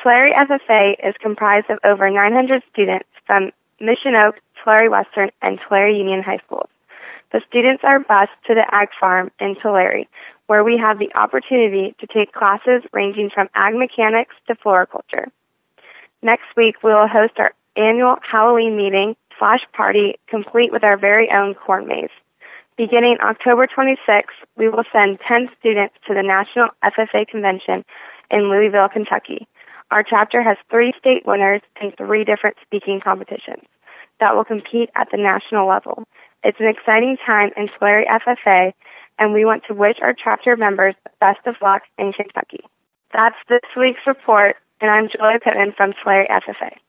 Tulare FFA is comprised of over 900 students from Mission Oak, Tulare Western, and Tulare Union High Schools. The students are bused to the Ag Farm in Tulare, where we have the opportunity to take classes ranging from ag mechanics to floriculture. Next week, we will host our annual Halloween meeting / party, complete with our very own corn maze. Beginning October 26th, we will send 10 students to the National FFA Convention in Louisville, Kentucky. Our chapter has 3 state winners in 3 different speaking competitions that will compete at the national level. It's an exciting time in Tulare FFA, and we want to wish our chapter members the best of luck in Kentucky. That's this week's report, and I'm Julia Pittman from Tulare FFA.